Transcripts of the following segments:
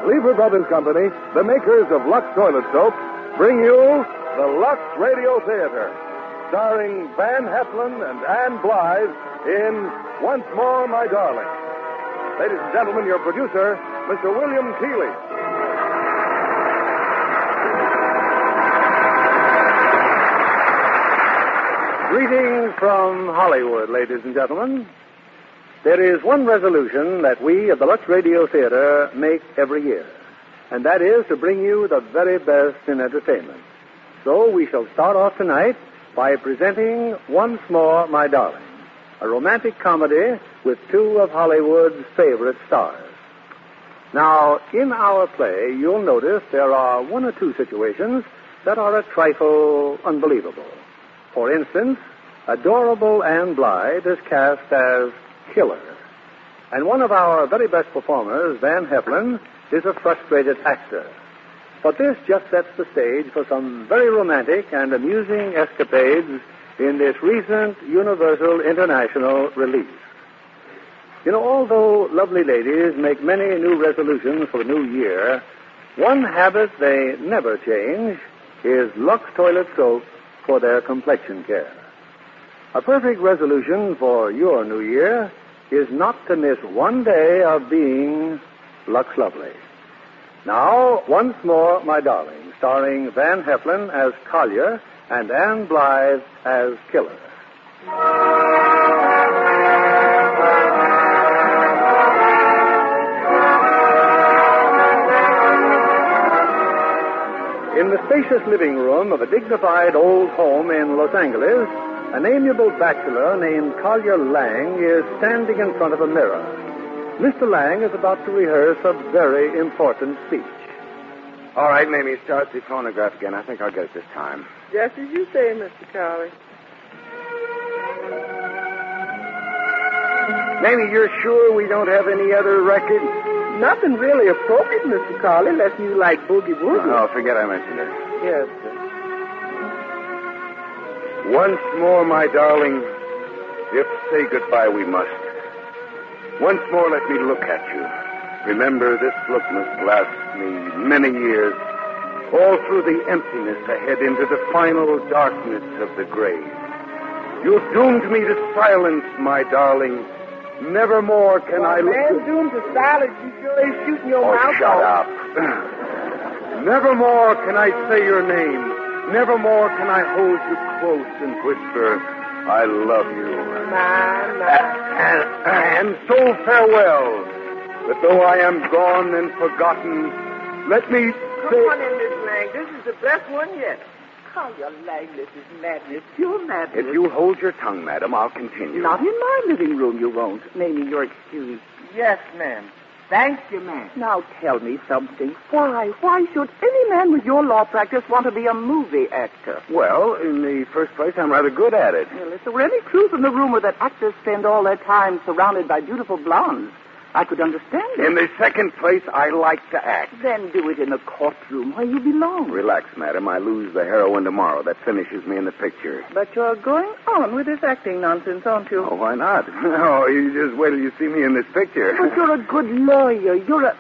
Lever Brothers Company, the makers of Lux Toilet Soap, bring you the Lux Radio Theater, starring Van Heflin and Ann Blythe in Once More, My Darling. Ladies and gentlemen, your producer, Mr. William Keighley. Greetings from Hollywood, ladies and gentlemen. There is one resolution that we at the Lux Radio Theater make every year, and that is to bring you the very best in entertainment. So we shall start off tonight by presenting Once More, My Darling, a romantic comedy with two of Hollywood's favorite stars. Now, in our play, you'll notice there are one or two situations that are a trifle unbelievable. For instance, adorable Ann Blythe is cast as Killer. And one of our very best performers, Van Heflin, is a frustrated actor. But this just sets the stage for some very romantic and amusing escapades in this recent Universal International release. You know, although lovely ladies make many new resolutions for the new year, one habit they never change is Lux Toilet Soap for their complexion care. A perfect resolution for your new year is not to miss one day of being Lux Lovely. Now, Once More, My Darling, starring Van Heflin as Collier and Ann Blythe as Killer. In the spacious living room of a dignified old home in Los Angeles, an amiable bachelor named Collier Lang is standing in front of a mirror. Mr. Lang is about to rehearse a very important speech. All right, Mamie, start the phonograph again. I think I'll get it this time. Just as you say, Mr. Collie. Mamie, you're sure we don't have any other record? Nothing really appropriate, Mr. Collie, unless you like Boogie Woogie. Oh, forget I mentioned it. Yes, sir. Once more, my darling, if say goodbye we must. Once more, let me look at you. Remember, this look must last me many years, all through the emptiness ahead into the final darkness of the grave. You've doomed me to silence, my darling. Nevermore can I look... Man doomed to silence, you sure ain't shooting your mouth shut off. up. Nevermore can I say your name. Nevermore can I hold you close and whisper, I love you. And so farewell. But though I am gone and forgotten, let me Come on in, Miss Lang. This is the best one yet. Collier Lang, this is madness. Pure madness. If you hold your tongue, madam, I'll continue. Not in my living room, you won't. Mamie, you're excused. Yes, ma'am. Thank you, ma'am. Now tell me something. Why? Why should any man with your law practice want to be a movie actor? Well, in the first place, I'm rather good at it. Well, if there were any truth in the rumor that actors spend all their time surrounded by beautiful blondes, I could understand it. In the second place, I like to act. Then do it in the courtroom where you belong. Relax, madam. I lose the heroine tomorrow. That finishes me in the picture. But you're going on with this acting nonsense, aren't you? Oh, why not? Oh, you just wait till you see me in this picture. But you're a good lawyer.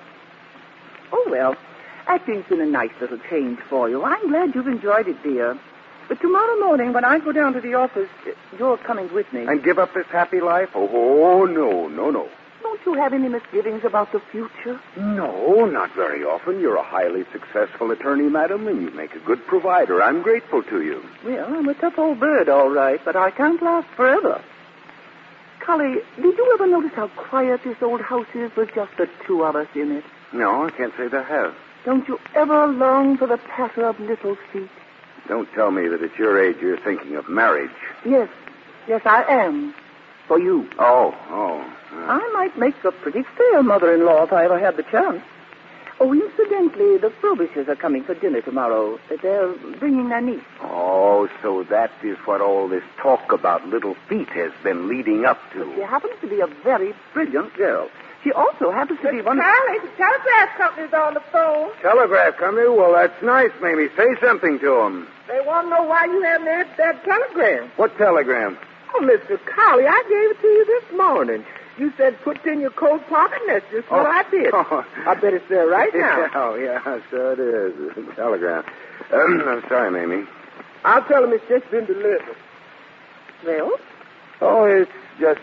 Oh, well, acting's been a nice little change for you. I'm glad you've enjoyed it, dear. But tomorrow morning, when I go down to the office, you're coming with me. And give up this happy life? Oh, no. Don't you have any misgivings about the future? No, not very often. You're a highly successful attorney, madam, and you make a good provider. I'm grateful to you. Well, I'm a tough old bird, all right, but I can't last forever. Collie, did you ever notice how quiet this old house is with just the two of us in it? No, I can't say that I have. Don't you ever long for the patter of little feet? Don't tell me that at your age you're thinking of marriage. Yes, I am. For you. Oh. I might make a pretty fair mother-in-law if I ever had the chance. Oh, incidentally, the Frobishers are coming for dinner tomorrow. They're bringing their niece. Oh, so that is what all this talk about little feet has been leading up to. She happens to be a very brilliant girl. She also happens to be one... Charlie, the telegraph company's on the phone. Telegraph company? Well, that's nice, Mamie. Say something to them. They want to know why you haven't answered that telegram. What telegram? Oh, Mr. Collie, I gave it to you this morning. You said put it in your coat pocket, and that's just what I did. Oh. I bet it's there right now. Oh, yeah, so it is. Telegram. I'm sorry, Mamie. I'll tell him it's just been delivered. Well, Oh, it's just...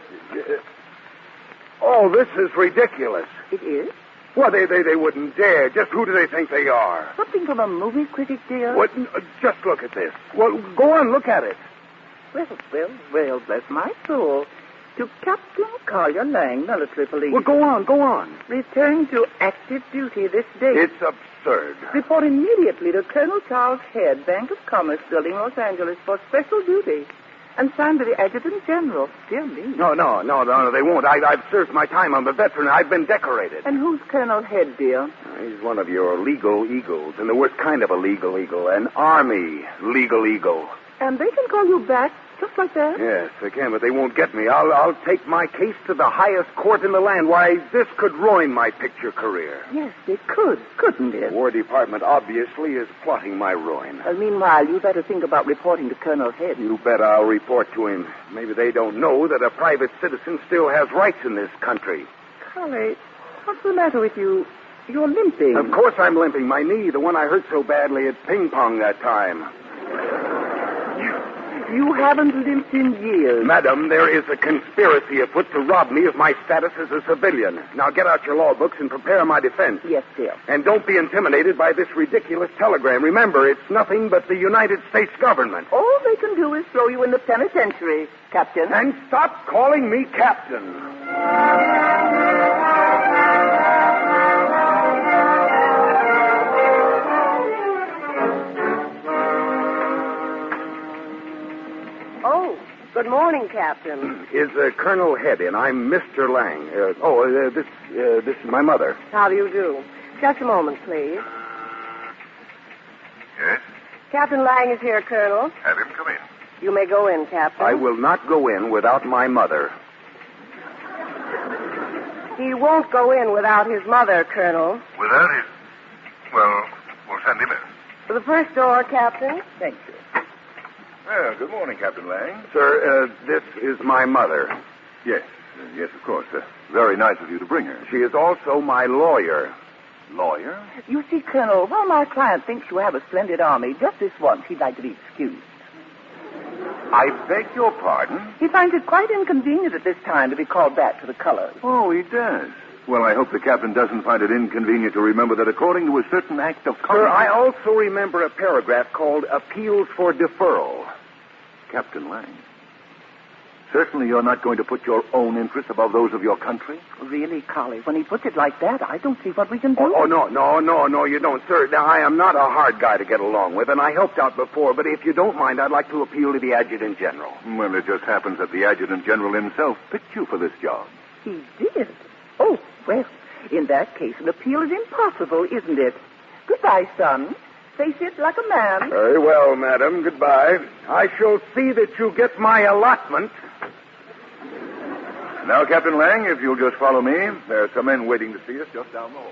Oh, this is ridiculous. it is. Well, they wouldn't dare. Just who do they think they are? Something from a movie critic, dear. What? Just look at this. Well, go on, look at it. Well, bless my soul. To Captain Collier Lang, military police. Well, go on. Return to active duty this day. It's absurd. Report immediately to Colonel Charles Head, Bank of Commerce, Building, Los Angeles, for special duty. And signed by the Adjutant General. Dear me. No, they won't. I've served my time. I'm a veteran. I've been decorated. And who's Colonel Head, dear? He's one of your legal eagles, and the worst kind of a legal eagle, an army legal eagle. And they can call you back just like that? Yes, they can, but they won't get me. I'll take my case to the highest court in the land. Why, this could ruin my picture career. Yes, it could, couldn't The it? War Department obviously is plotting my ruin. Meanwhile, you better think about reporting to Colonel Head. You bet I'll report to him. Maybe they don't know that a private citizen still has rights in this country. Collie, what's the matter with you? You're limping. Of course I'm limping. My knee, the one I hurt so badly at ping pong that time. You haven't limped in years. Madam, there is a conspiracy afoot to rob me of my status as a civilian. Now get out your law books and prepare my defense. Yes, dear. And don't be intimidated by this ridiculous telegram. Remember, it's nothing but the United States government. All they can do is throw you in the penitentiary, Captain. And stop calling me Captain. Good morning, Captain. Is Colonel Head in? I'm Mr. Lang. This is my mother. How do you do? Just a moment, please. Yes? Captain Lang is here, Colonel. Have him come in. You may go in, Captain. I will not go in without my mother. He won't go in without his mother, Colonel. Without his... Well, we'll send him in. For the first door, Captain. Thank you. Well, good morning, Captain Lang. Sir, this is my mother. Yes, of course. Very nice of you to bring her. She is also my lawyer. Lawyer? You see, Colonel, while my client thinks you have a splendid army, just this once he'd like to be excused. I beg your pardon? He finds it quite inconvenient at this time to be called back to the colors. Oh, he does. Well, I hope the captain doesn't find it inconvenient to remember that according to a certain act of Sir, Congress... I also remember a paragraph called Appeals for Deferral. Captain Lang, certainly you're not going to put your own interests above those of your country? Really, Collie, when he puts it like that, I don't see what we can do. No, you don't, sir. Now, I am not a hard guy to get along with, and I helped out before, but if you don't mind, I'd like to appeal to the Adjutant General. Well, it just happens that the Adjutant General himself picked you for this job. He did? Oh, well, in that case, an appeal is impossible, isn't it? Goodbye, son. Face it like a man. Very well, madam. Goodbye. I shall see that you get my allotment. Now, Captain Lang, if you'll just follow me, there are some men waiting to see us just down the hall.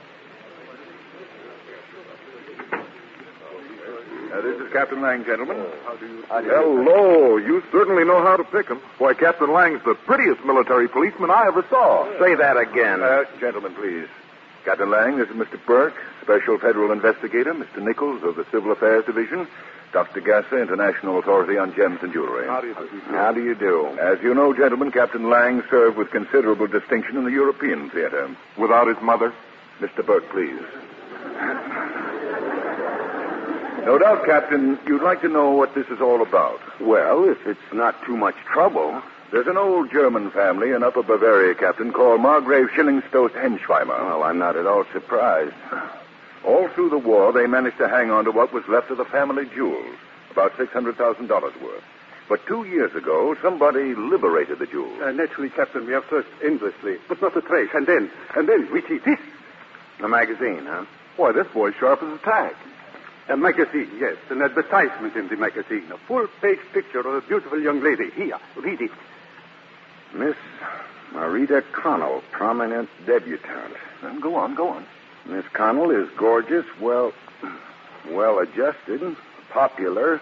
This is Captain Lang, gentlemen. How do you... Hello. You certainly know how to pick 'em. Why, Captain Lang's the prettiest military policeman I ever saw. Say that again. Gentlemen, please. Captain Lang, this is Mr. Burke, Special Federal Investigator, Mr. Nichols of the Civil Affairs Division, Dr. Gasser, International Authority on Gems and Jewelry. How do you do? As you know, gentlemen, Captain Lang served with considerable distinction in the European theater. Without his mother? Mr. Burke, please. No doubt, Captain, you'd like to know what this is all about. Well, if it's not too much trouble. There's an old German family in Upper Bavaria, Captain, called Margrave Schillingstost Henschweimer. Well, I'm not at all surprised. All through the war, they managed to hang on to what was left of the family jewels, about $600,000 worth. But 2 years ago, somebody liberated the jewels. Naturally, Captain, we have searched endlessly, but not a trace. And then, we see this. A magazine, huh? Why, this boy's sharp as a tack. A magazine, yes. An advertisement in the magazine. A full-page picture of a beautiful young lady. Here, read it. Miss Marita Connell, prominent debutante. Go on. Miss Connell is gorgeous, well-adjusted, popular,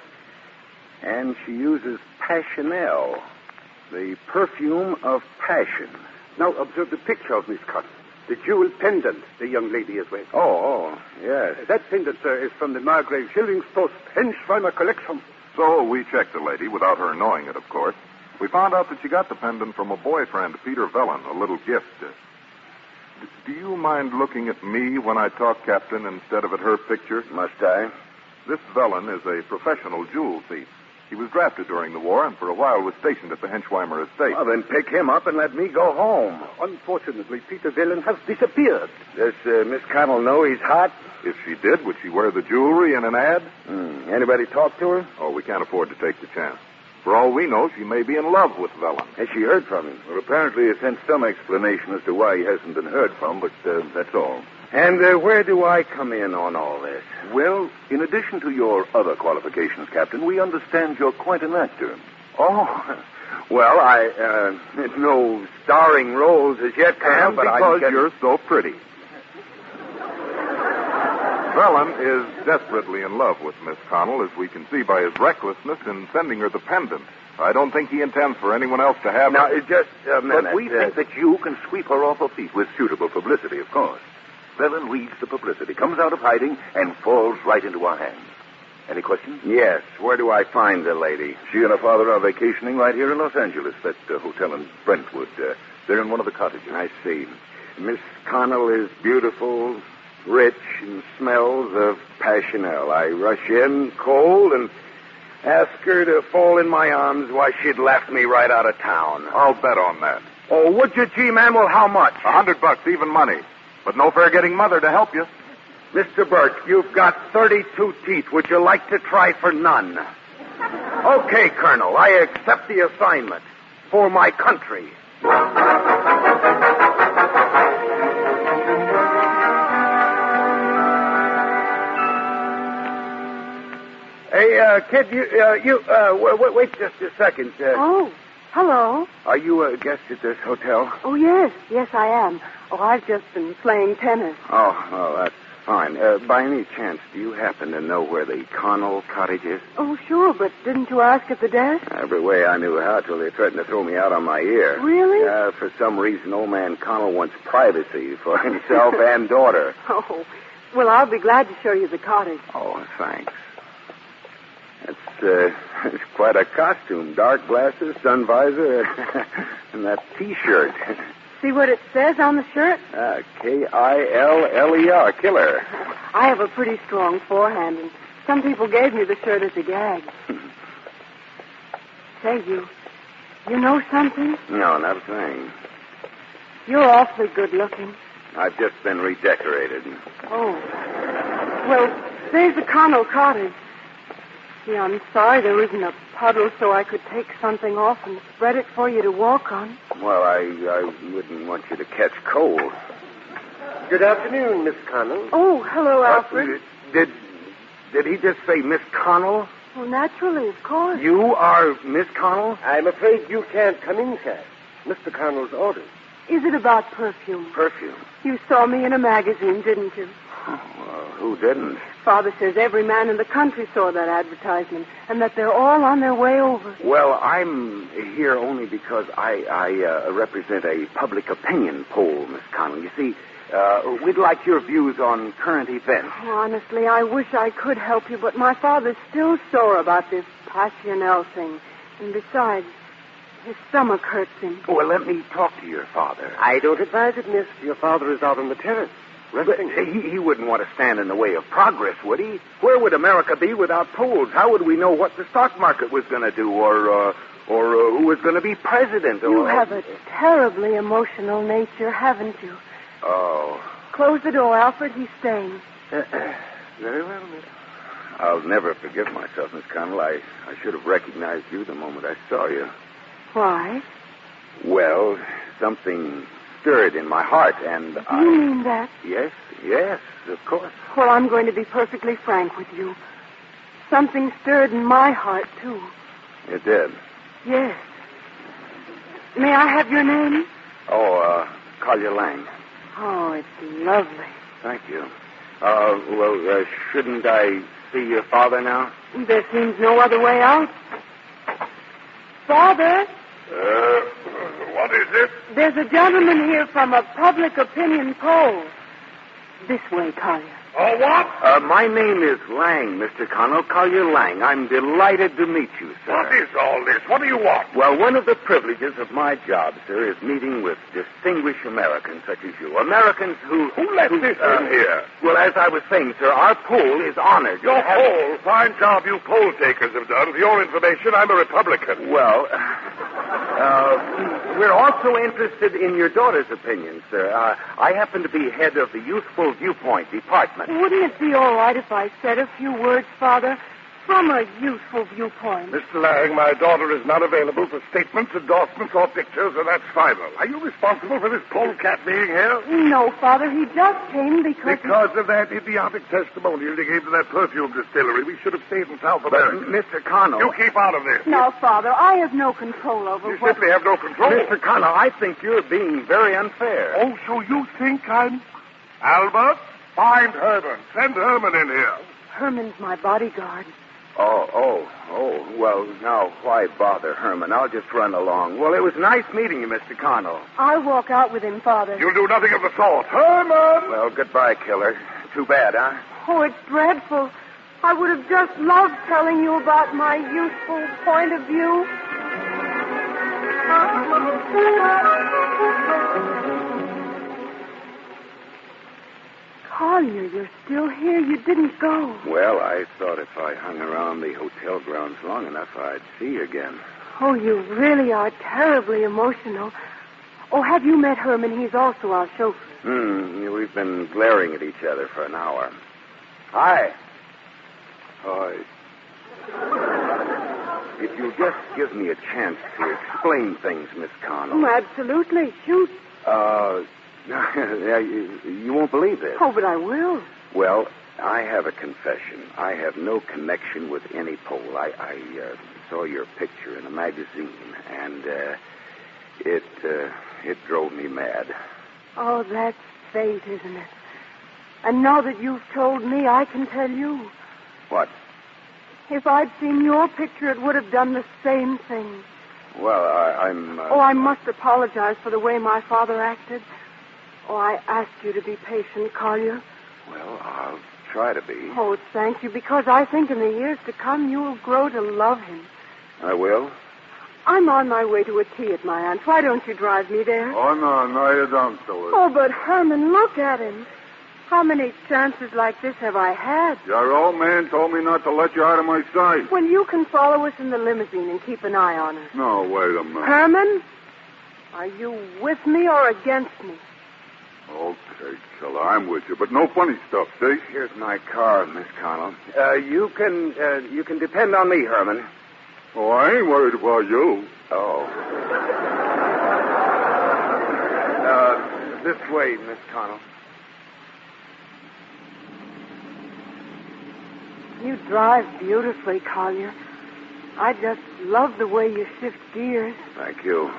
and she uses Passionelle, the perfume of passion. Now observe the picture of Miss Connell. The jewel pendant the young lady is wearing. Oh, yes. That pendant, sir, is from the Margrave Schillingspost Henschweimer collection. So we checked the lady without her knowing it, of course. We found out that she got the pendant from a boyfriend, Peter Vellon, a little gift. Do you mind looking at me when I talk, Captain, instead of at her picture? Must I? This Vellon is a professional jewel thief. He was drafted during the war and for a while was stationed at the Henschweimer estate. Well, then pick him up and let me go home. Unfortunately, Peter Vellon has disappeared. Does Miss Connell know he's hot? If she did, would she wear the jewelry in an ad? Anybody talk to her? Oh, we can't afford to take the chance. For all we know, she may be in love with Vellon. Has she heard from him? Well, apparently he sent some explanation as to why he hasn't been heard from, but that's all. And where do I come in on all this? Well, in addition to your other qualifications, Captain, we understand you're quite an actor. Oh, well, no starring roles as yet, Colonel, but because you're so pretty. Vellon is desperately in love with Miss Connell, as we can see by his recklessness in sending her the pendant. I don't think he intends for anyone else to have now, it. Just a minute. But we think that you can sweep her off her feet with suitable publicity, of course. Vellon reads the publicity, comes out of hiding, and falls right into our hands. Any questions? Yes. Where do I find the lady? She and her father are vacationing right here in Los Angeles, that hotel in Brentwood. They're in one of the cottages. I see. Miss Connell is beautiful, rich, and smells of passionel. I rush in cold and ask her to fall in my arms while she'd left me right out of town. I'll bet on that. Oh, would you, G-Man? Well, how much? $100, even money. But no fair getting Mother to help you. Mr. Burke, you've got 32 teeth. Would you like to try for none? Okay, Colonel, I accept the assignment. For my country. Hey, kid, wait just a second. Oh, hello. Are you a guest at this hotel? Oh, yes. Yes, I am. Oh, I've just been playing tennis. Oh, that's fine. By any chance, do you happen to know where the Connell cottage is? Oh, sure, but didn't you ask at the desk? Every way I knew how till they threatened to throw me out on my ear. Really? For some reason, old man Connell wants privacy for himself and daughter. Oh, well, I'll be glad to show you the cottage. Oh, thanks. It's quite a costume. Dark glasses, sun visor, and that T-shirt. See what it says on the shirt? Killer, killer. I have a pretty strong forehand, and some people gave me the shirt as a gag. Say, you know something? No, not a thing. You're awfully good looking. I've just been redecorated. Oh. Well, there's the Connell cottage. See, I'm sorry there isn't a puddle so I could take something off and spread it for you to walk on. Well, I wouldn't want you to catch cold. Good afternoon, Miss Connell. Oh, hello, Alfred. Did he just say Miss Connell? Well, naturally, of course. You are Miss Connell? I'm afraid you can't come in, sir. Mr. Connell's orders. Is it about perfume? Perfume? You saw me in a magazine, didn't you? Oh, well, who didn't? Father says every man in the country saw that advertisement and that they're all on their way over. Well, I'm here only because I represent a public opinion poll, Miss Connell. You see, we'd like your views on current events. Honestly, I wish I could help you, but my father's still sore about this Passionel thing. And besides, his stomach hurts him. Well, let me talk to your father. I don't advise it, miss. Your father is out on the terrace. But he wouldn't want to stand in the way of progress, would he? Where would America be without polls? How would we know what the stock market was going to do, or who was going to be president? You have a terribly emotional nature, haven't you? Oh. Close the door, Alfred. He's staying. Very well, miss. I'll never forgive myself, Miss Connell. I should have recognized you the moment I saw you. Why? Well, something stirred in my heart, and You mean that? Yes, of course. Well, I'm going to be perfectly frank with you. Something stirred in my heart, too. It did? Yes. May I have your name? Oh, Collier Lang. Oh, it's lovely. Thank you. Shouldn't I see your father now? There seems no other way out. Father? What is it? There's a gentleman here from a public opinion poll. This way, Collier. Oh, what? My name is Lang, Mr. Connell, Collier Lang. I'm delighted to meet you, sir. What is all this? What do you want? Well, one of the privileges of my job, sir, is meeting with distinguished Americans such as you. Americans who let this in here? Well, as I was saying, sir, our poll is honored. Your poll? Fine job you poll takers have done. For your information, I'm a Republican. Well, we're also interested in your daughter's opinion, sir. I happen to be head of the Youthful Viewpoint Department. Wouldn't it be all right if I said a few words, Father, from a youthful viewpoint? Mr. Lang, my daughter is not available for statements, endorsements, or pictures, and that's final. Are you responsible for this polecat being here? No, Father. He just came because... Because of that idiotic testimonial you gave to that perfume distillery. We should have stayed in South America. Mr. Connell... You keep out of this. Now, Father, I have no control over You simply have no control. Mr. Connell, I think you're being very unfair. Oh, so you think I'm... Albert, find Herman. Send Herman in here. Herman's my bodyguard. Oh. Well, now, why bother, Herman? I'll just run along. Well, it was nice meeting you, Mr. Connell. I'll walk out with him, Father. You'll do nothing of the sort. Herman! Well, goodbye, killer. Too bad, huh? Oh, it's dreadful. I would have just loved telling you about my youthful point of view. Collier, you're still here. You didn't go. Well, I thought if I hung around the hotel grounds long enough, I'd see you again. Oh, you really are terribly emotional. Oh, have you met Herman? He's also our chauffeur. We've been glaring at each other for an hour. Hi. Hi. If you'll just give me a chance to explain things, Miss Connell. Oh, absolutely. Shoot. You won't believe this. Oh, but I will. Well, I have a confession. I have no connection with any poll. I saw your picture in a magazine, and it drove me mad. Oh, that's fate, isn't it? And now that you've told me, I can tell you. What? If I'd seen your picture, it would have done the same thing. Well, I'm... Oh, I must apologize for the way my father acted. Oh, I ask you to be patient, Collier. Well, I'll try to be. Oh, thank you, because I think in the years to come you'll grow to love him. I will? I'm on my way to a tea at my aunt's. Why don't you drive me there? Oh, no, you don't do it. Oh, but Herman, look at him. How many chances like this have I had? Your old man told me not to let you out of my sight. Well, you can follow us in the limousine and keep an eye on her. No, wait a minute. Herman, are you with me or against me? Okay, killer, I'm with you, but no funny stuff, see? Here's my car, Miss Connell. You can depend on me, Herman. Oh, I ain't worried about you. Oh. This way, Miss Connell. You drive beautifully, Collier. I just love the way you shift gears. Thank you.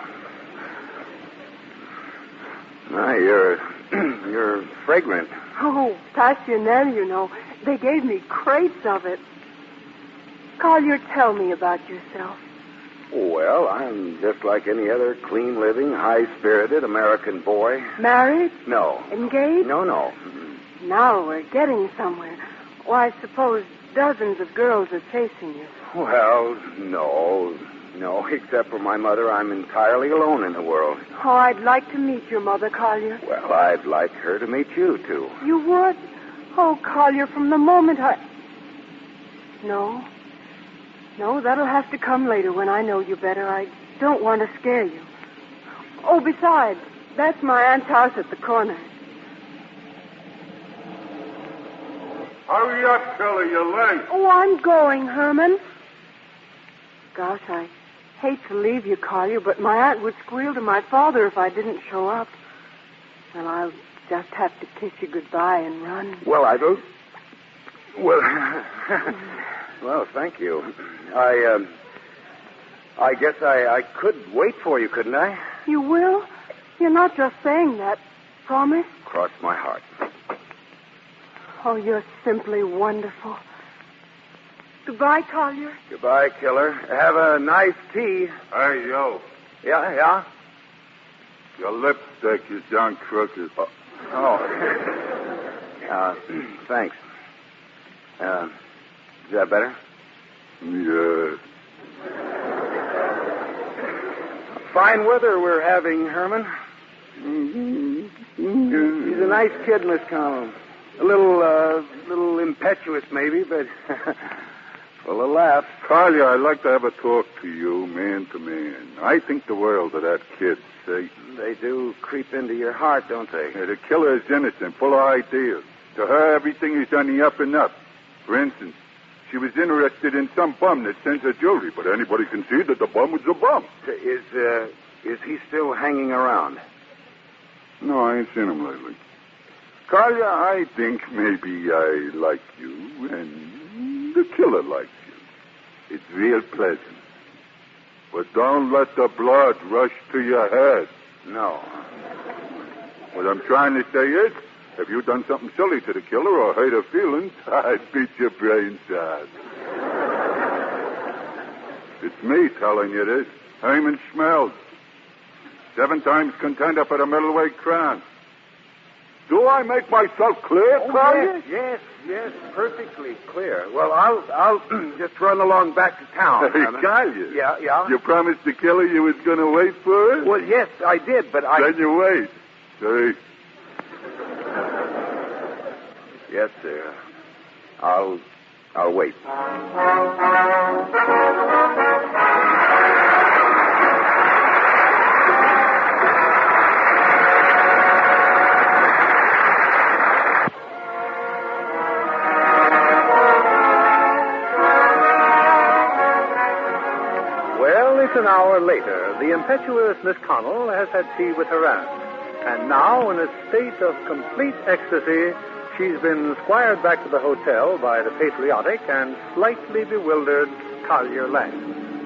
My, you're fragrant. Oh, Passionel, you know. They gave me crates of it. Collier, tell me about yourself. Well, I'm just like any other clean-living, high-spirited American boy. Married? No. Engaged? No. Now we're getting somewhere. Well, I suppose dozens of girls are chasing you. Well, no, except for my mother, I'm entirely alone in the world. Oh, I'd like to meet your mother, Collier. Well, I'd like her to meet you, too. You would? Oh, Collier, from the moment No, that'll have to come later when I know you better. I don't want to scare you. Oh, besides, that's my aunt's house at the corner. Hurry up, killer, you're late. Oh, I'm going, Herman. Gosh, I hate to leave you, Collier, but my aunt would squeal to my father if I didn't show up. Well, I'll just have to kiss you goodbye and run. Well, I don't... Well, thank you. I guess I could wait for you, couldn't I? You will? You're not just saying that. Promise? Cross my heart. Oh, you're simply wonderful. Goodbye, Collier. Goodbye, killer. Have a nice tea. Hey, yo. Yeah? Your lipstick is down crooked. Thanks. Is that better? Yeah. Fine weather we're having, Herman. He's a nice kid, Miss Connell. A little impetuous, maybe, but full of laughs. Collier, I'd like to have a talk to you, man to man. I think the world of that kid, Satan. They do creep into your heart, don't they? Yeah, the killer is innocent, full of ideas. To her, everything is on the up and up. For instance, she was interested in some bum that sends her jewelry, but anybody can see that the bum was a bum. Is he still hanging around? No, I ain't seen him lately. Collier, I think maybe I like you, and the killer likes you. It's real pleasant. But don't let the blood rush to your head. No. What I'm trying to say is, if you'd done something silly to the killer or hurt her feelings, I'd beat your brains out. It's me telling you this. Herman Schmelz. 7-time contender for the middleweight crown. Do I make myself clear, Collier? Yes, perfectly clear. Well, I'll just run along back to town. Hey, Collier. Yeah? You promised the killer you was going to wait for her? Well, yes, I did, but Then you wait. Say. Yes, sir. I'll wait. Well, it's an hour later. The impetuous Miss Connell has had tea with her aunt. And now, in a state of complete ecstasy, she's been squired back to the hotel by the patriotic and slightly bewildered Collier Lang.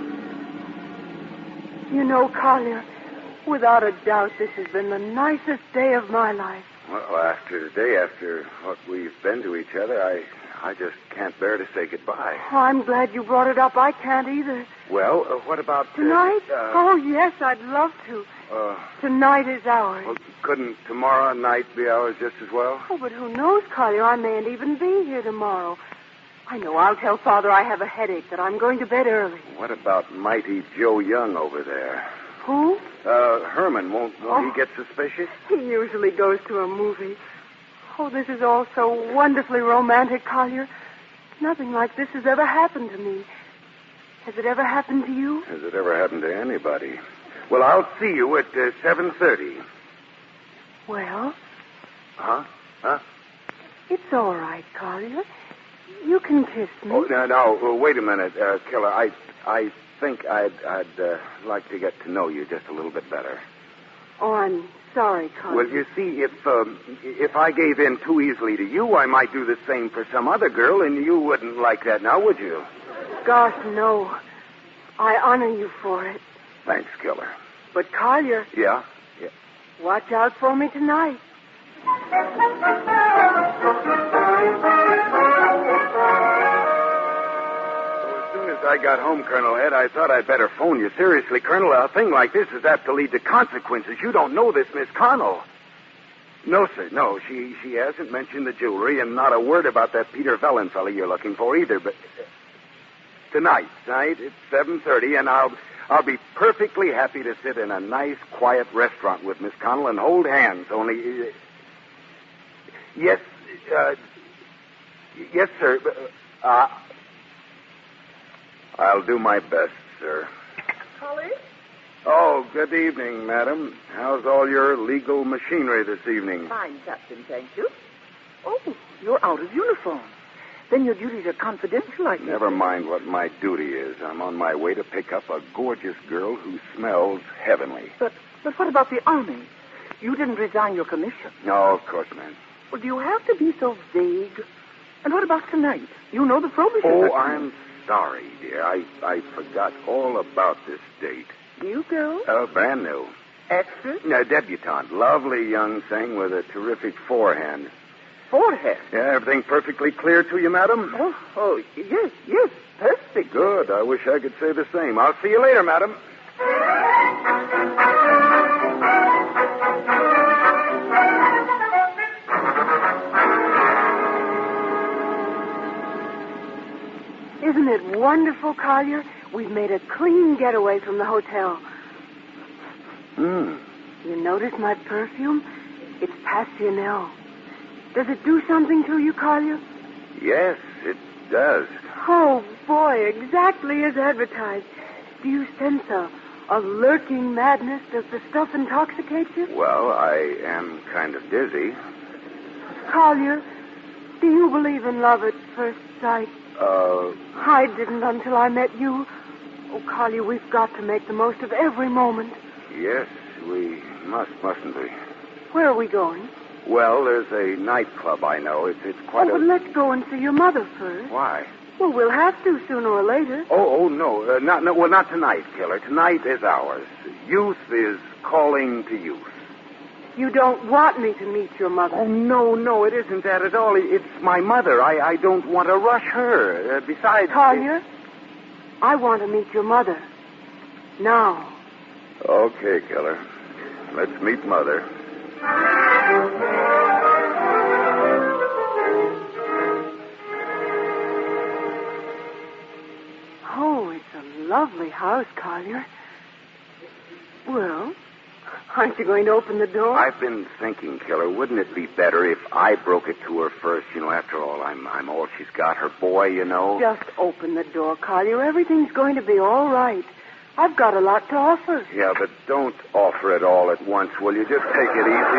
You know, Collier, without a doubt, this has been the nicest day of my life. Well, after what we've been to each other, I just can't bear to say goodbye. Oh, I'm glad you brought it up. I can't either. Well, what about... Tonight? Oh, yes, I'd love to. Tonight is ours. Well, couldn't tomorrow night be ours just as well? Oh, but who knows, Collier? I mayn't even be here tomorrow. I know. I'll tell Father I have a headache, that I'm going to bed early. What about mighty Joe Young over there? Who? Herman. Won't he get suspicious? He usually goes to a movie. Oh, this is all so wonderfully romantic, Collier. Nothing like this has ever happened to me. Has it ever happened to you? Has it ever happened to anybody? Well, I'll see you at 7:30. Well? Huh? It's all right, Collier. You can kiss me. Oh, now, wait a minute, Killer. I think I'd like to get to know you just a little bit better. Oh, I'm sorry, Collier. Well, you see, if I gave in too easily to you, I might do the same for some other girl, and you wouldn't like that now, would you? Gosh, no. I honor you for it. Thanks, Killer. But, Collier... Yeah? Watch out for me tonight. As soon as I got home, Colonel Ed, I thought I'd better phone you. Seriously, Colonel, a thing like this is apt to lead to consequences. You don't know this, Miss Connell. No, sir, no. She hasn't mentioned the jewelry, and not a word about that Peter Vellon fellow you're looking for either, but... Tonight at 7:30, and I'll be perfectly happy to sit in a nice, quiet restaurant with Miss Connell and hold hands, only... Yes, sir. I'll do my best, sir. Collie? Oh, good evening, madam. How's all your legal machinery this evening? Fine, Captain, thank you. Oh, you're out of uniform. Then your duties are confidential, I think. Never mind what my duty is. I'm on my way to pick up a gorgeous girl who smells heavenly. But what about the Army? You didn't resign your commission. No, of course, ma'am. Well, do you have to be so vague? And what about tonight? You know the prohibition. Oh, I'm sorry, dear. I forgot all about this date. New girl? Brand new. Actress? No, debutante. Lovely young thing with a terrific forehand. Forehead? Yeah, everything perfectly clear to you, madam? Oh, yes, perfect. Good. I wish I could say the same. I'll see you later, madam. Isn't it wonderful, Collier? We've made a clean getaway from the hotel. You notice my perfume? It's Passionel. Does it do something to you, Collier? Yes, it does. Oh, boy, exactly as advertised. Do you sense a lurking madness? Does the stuff intoxicate you? Well, I am kind of dizzy. Collier, do you believe in love at first sight? I didn't until I met you. Oh, Collier, we've got to make the most of every moment. Yes, we mustn't we? Where are we going? Well, there's a nightclub I know. It's quite but let's go and see your mother first. Why? Well, we'll have to sooner or later. Oh, no. Not tonight, Killer. Tonight is ours. Youth is calling to youth. You don't want me to meet your mother? Oh, no, it isn't that at all. It's my mother. I don't want to rush her. Besides... Collier, I want to meet your mother. Now. Okay, Killer. Let's meet Mother. Oh, it's a lovely house, Collier. Well, aren't you going to open the door? I've been thinking, Killer, wouldn't it be better if I broke it to her first? You know, after all, I'm all she's got. Her boy, you know. Just open the door, Collier. Everything's going to be all right. I've got a lot to offer. Yeah, but don't offer it all at once, will you? Just take it easy.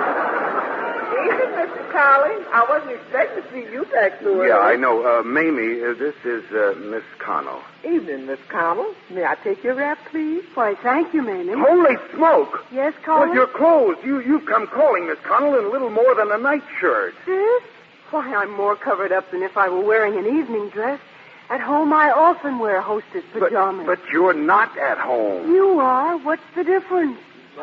Easy, Mr. Collins. I wasn't expecting to see you back so early. Yeah, I know. Mamie, this is Miss Connell. Evening, Miss Connell. May I take your wrap, please? Why, thank you, Mamie. Holy smoke! Yes, Collier? Well, your clothes. You've come calling, Miss Connell, in little more than a nightshirt. This? Why, I'm more covered up than if I were wearing an evening dress. At home, I often wear hostess pajamas. But you're not at home. You are. What's the difference?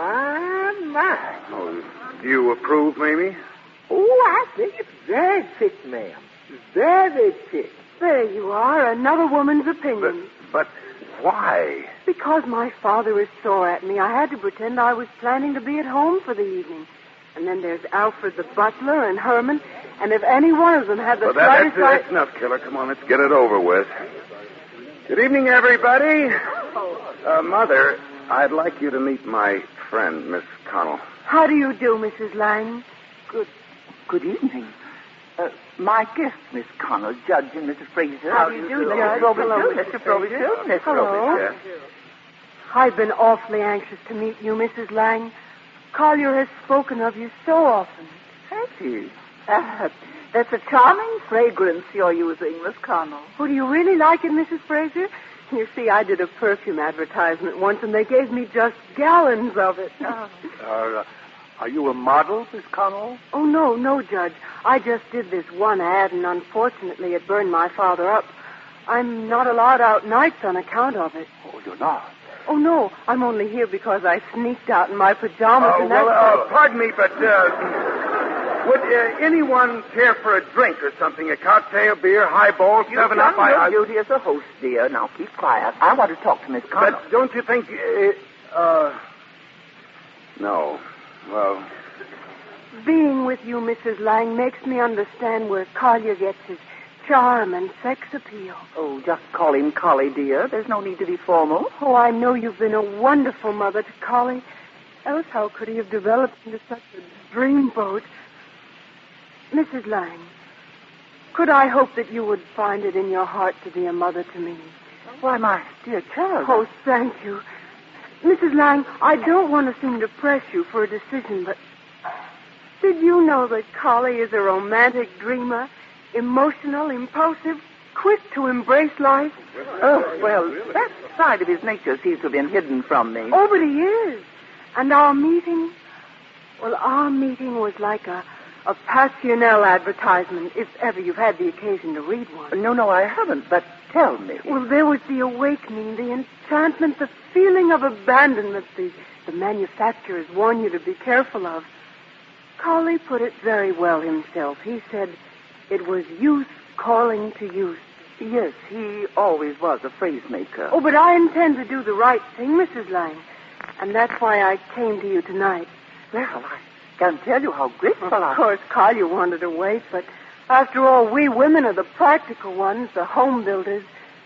My. Oh, do you approve, Mamie? Oh, I think it's very thick, ma'am. Very thick. There you are, another woman's opinion. But why? Because my father is sore at me, I had to pretend I was planning to be at home for the evening. And then there's Alfred the butler and Herman, and if any one of them had the slightest... That's enough, Killer. Come on, let's get it over with. Good evening, everybody. Mother, I'd like you to meet my friend, Miss Connell. How do you do, Mrs. Lang? Good evening. My guest, Miss Connell, Judge and Mrs. Fraser. How do you do, Judge? Hello, Mr. Frobisher. Miss Hello. Frobisher. I've been awfully anxious to meet you, Mrs. Lang. Collier has spoken of you so often. Has he? That's a charming fragrance you're using, Miss Connell. Oh, do you really like it, Mrs. Fraser? You see, I did a perfume advertisement once, and they gave me just gallons of it. Are you a model, Miss Connell? Oh, no, Judge. I just did this one ad, and unfortunately it burned my father up. I'm not allowed out nights on account of it. Oh, you're not? Oh, no. I'm only here because I sneaked out in my pajamas and pardon me, but would anyone care for a drink or something? A cocktail, beer, highball, 7-Up? Your duty as a host, dear. Now, keep quiet. I want to talk to Miss Connell. But don't you think... No. Well... Being with you, Mrs. Lang, makes me understand where Collier gets his charm and sex appeal. Oh, just call him Collie, dear. There's no need to be formal. Oh, I know you've been a wonderful mother to Collie. Else how could he have developed into such a dreamboat? Mrs. Lang, could I hope that you would find it in your heart to be a mother to me? Why, my dear child. Oh, thank you. Mrs. Lang, I don't want to seem to press you for a decision, but did you know that Collie is a romantic dreamer, emotional, impulsive, quick to embrace life? Oh, well, that side of his nature seems to have been hidden from me. Oh, but he is. And our meeting was like a Passionel advertisement, if ever you've had the occasion to read one. No, I haven't, but tell me. Well, there was the awakening, the enchantment, the feeling of abandonment the manufacturers warn you to be careful of. Collie put it very well himself. He said it was youth calling to youth. Yes, he always was a phrase maker. Oh, but I intend to do the right thing, Mrs. Lang. And that's why I came to you tonight. Well, I can't tell you how grateful I am. Of course, Collier wanted to wait, but after all, we women are the practical ones, the home builders.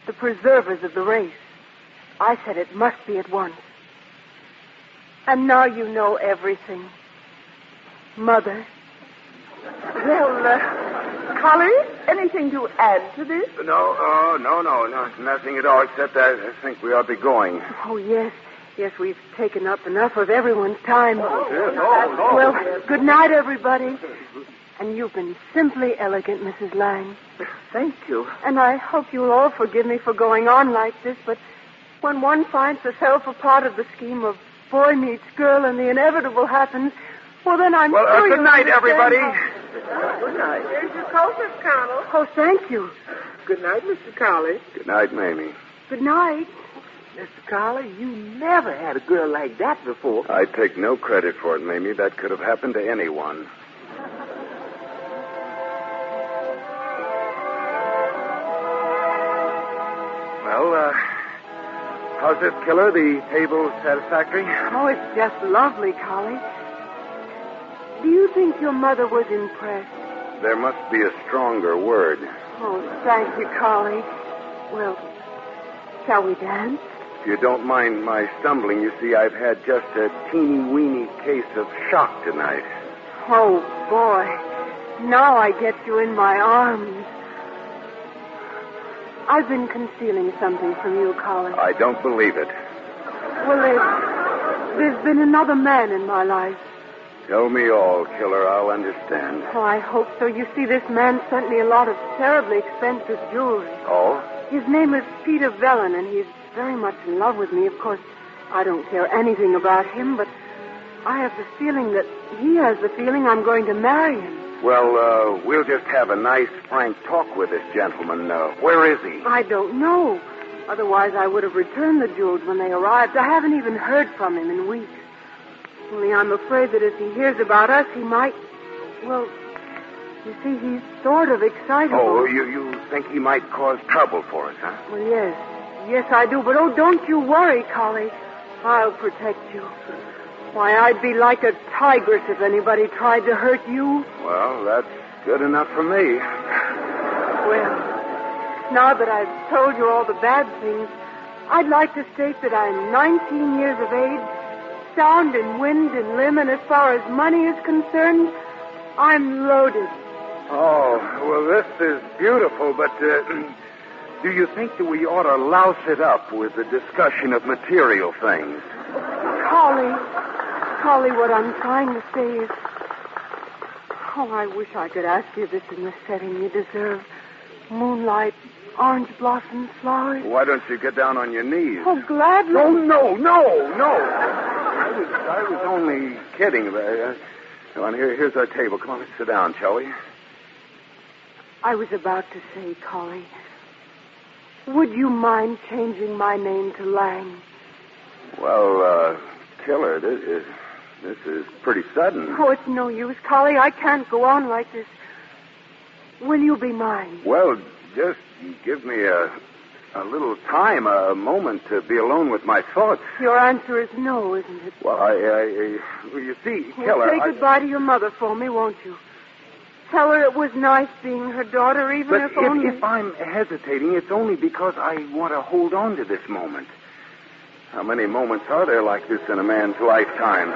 the preservers of the race. I said it must be at once. And now you know everything. Mother. Well, Collie, anything to add to this? No, nothing at all, except I think we ought to be going. Oh, yes. Yes, we've taken up enough of everyone's time. No. Well, good night, everybody. And you've been simply elegant, Mrs. Lang. Thank you. And I hope you'll all forgive me for going on like this, but when one finds herself a part of the scheme of boy meets girl and the inevitable happens, well, then I'm sure good night, everybody. Good night. Here's your coat, Miss Connell. Oh, thank you. Good night, Mr. Collie. Good night, Mamie. Good night. Mr. Collie, you never had a girl like that before. I take no credit for it, Mamie. That could have happened to anyone. Well, how's it, Killer? The table satisfactory? Oh, it's just lovely, Collie. Do you think your mother was impressed? There must be a stronger word. Oh, thank you, Collie. Well, shall we dance? If you don't mind my stumbling, you see, I've had just a teeny-weeny case of shock tonight. Oh, boy. Now I get you in my arms. I've been concealing something from you, Collie. I don't believe it. Well, there's been another man in my life. Tell me all, Killer. I'll understand. Oh, I hope so. You see, this man sent me a lot of terribly expensive jewelry. Oh? His name is Peter Vellen, and he's very much in love with me. Of course, I don't care anything about him, but I have the feeling that he has the feeling I'm going to marry him. Well, we'll just have a nice, frank talk with this gentleman. Where is he? I don't know. Otherwise, I would have returned the jewels when they arrived. I haven't even heard from him in weeks. Only I'm afraid that if he hears about us, he might... Well, you see, he's sort of excitable. Oh, you think he might cause trouble for us, huh? Well, yes. Yes, I do. But, don't you worry, Collie. I'll protect you. Why, I'd be like a tigress if anybody tried to hurt you. Well, that's good enough for me. Well, now that I've told you all the bad things, I'd like to state that I'm 19 years of age, sound in wind and limb, and as far as money is concerned, I'm loaded. Oh, well, this is beautiful, but do you think that we ought to louse it up with the discussion of material things? Collie, what I'm trying to say is... Oh, I wish I could ask you this in the setting you deserve. Moonlight, orange blossoms, flowers. Why don't you get down on your knees? Oh, gladly. No. I was only kidding. Come on, here's our table. Come on, let's sit down, shall we? I was about to say, Collie, would you mind changing my name to Lang? Well, Killer, this is pretty sudden. Oh, it's no use, Collie. I can't go on like this. Will you be mine? Well, just give me a little time, a moment to be alone with my thoughts. Your answer is no, isn't it? Well, you see, Killer... Well, say goodbye to your mother for me, won't you? Tell her it was nice being her daughter, even but if only... if I'm hesitating, it's only because I want to hold on to this moment. How many moments are there like this in a man's lifetime?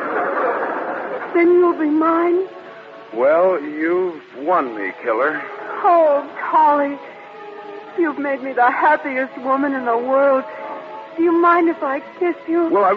Then you'll be mine? Well, you've won me, Killer. Oh, Collie, you've made me the happiest woman in the world. Do you mind if I kiss you? Well,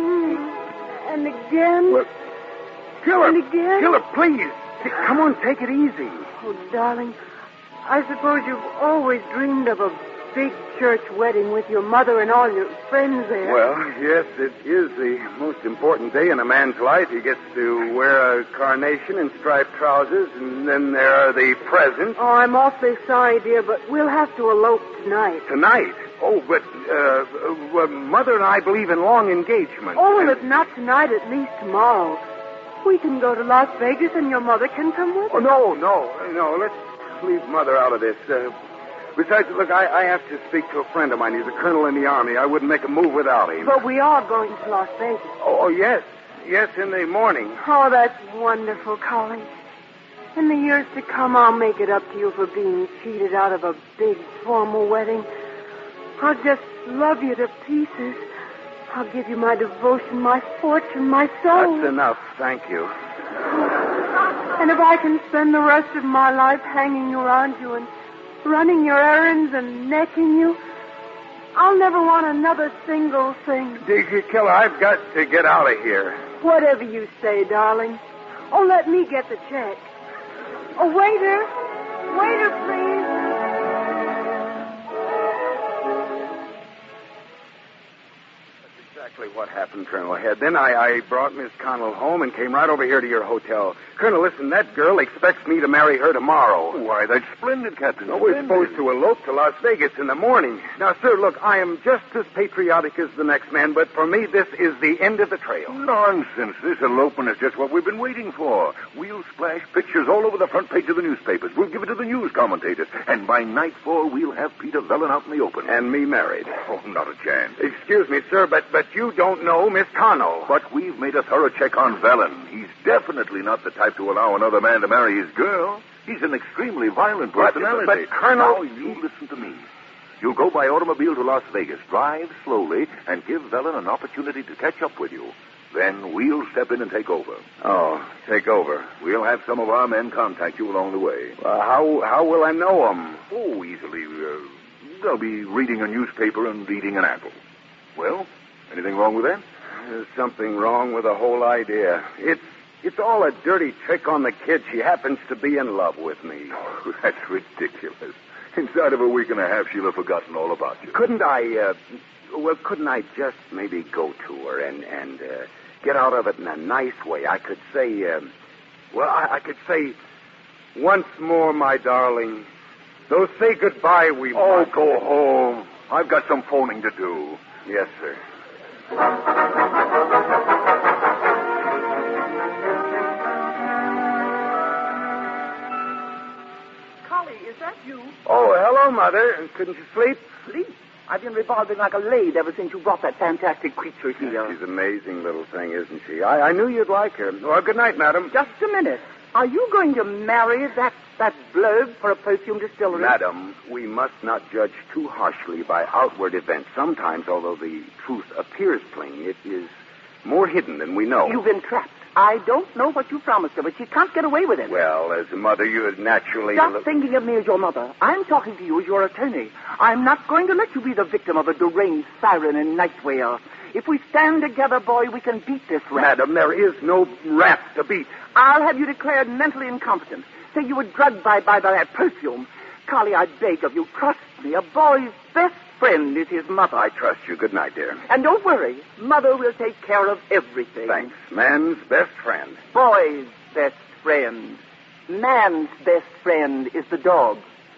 And again? Well, Killer! And again? Killer, please! Come on, take it easy. Oh, darling, I suppose you've always dreamed of a big church wedding with your mother and all your friends there. Well, yes, it is the most important day in a man's life. He gets to wear a carnation and striped trousers, and then there are the presents. Oh, I'm awfully sorry, dear, but we'll have to elope tonight. Tonight? Oh, but Mother and I believe in long engagements. Oh, well, if not tonight, at least tomorrow. We can go to Las Vegas and your mother can come with us. Oh, no. Let's leave Mother out of this. Besides, look, I have to speak to a friend of mine. He's a colonel in the Army. I wouldn't make a move without him. But we are going to Las Vegas. Oh, yes. Yes, in the morning. Oh, that's wonderful, Collie. In the years to come, I'll make it up to you for being cheated out of a big, formal wedding. I'll just love you to pieces. I'll give you my devotion, my fortune, my soul. That's enough, thank you. And if I can spend the rest of my life hanging around you and running your errands and necking you, I'll never want another single thing. Daisy Killer, I've got to get out of here. Whatever you say, darling. Oh, let me get the check. Oh, waiter. Waiter, please. Exactly what happened, Colonel Head. Then I brought Miss Connell home and came right over here to your hotel. Colonel, listen, that girl expects me to marry her tomorrow. Why, that's splendid, Captain. No, we're supposed to elope to Las Vegas in the morning. Now, sir, look, I am just as patriotic as the next man, but for me, this is the end of the trail. Nonsense. This elopement is just what we've been waiting for. We'll splash pictures all over the front page of the newspapers. We'll give it to the news commentators. And by nightfall, we'll have Peter Vellon out in the open. And me married. Oh, not a chance. Excuse me, sir, but you don't know Miss Connell. But we've made a thorough check on Vellon. He's definitely not the type to allow another man to marry his girl. He's an extremely violent personality. But Colonel... Now, you listen to me. You'll go by automobile to Las Vegas, drive slowly, and give Vellon an opportunity to catch up with you. Then we'll step in and take over. Oh, take over. We'll have some of our men contact you along the way. How will I know them? Oh, easily. They'll be reading a newspaper and eating an apple. Well, anything wrong with that? There's something wrong with the whole idea. It's all a dirty trick on the kid. She happens to be in love with me. Oh, that's ridiculous. Inside of a week and a half, she'll have forgotten all about you. Couldn't I just maybe go to her and get out of it in a nice way? I could say, I could say, once more, my darling, though say goodbye we Oh, must. go home. I've got some phoning to do. Yes, sir. Collie, is that you? Oh, hello, Mother. Couldn't you sleep? Sleep? I've been revolving like a lathe ever since you brought that fantastic creature here. She's an amazing little thing, isn't she? I knew you'd like her. Well, good night, madam. Just a minute. Are you going to marry that blurb for a perfume distillery? Madam, we must not judge too harshly by outward events. Sometimes, although the truth appears plain, it is more hidden than we know. You've been trapped. I don't know what you promised her, but she can't get away with it. Well, as a mother, you naturally... Stop thinking of me as your mother. I'm talking to you as your attorney. I'm not going to let you be the victim of a deranged siren and night whale. If we stand together, boy, we can beat this rat. Madam, there is no rat to beat. I'll have you declared mentally incompetent. Say you were drugged by that perfume. Collie, I beg of you, trust me. A boy's best friend is his mother. I trust you. Good night, dear. And don't worry. Mother will take care of everything. Thanks. Man's best friend. Boy's best friend. Man's best friend is the dog.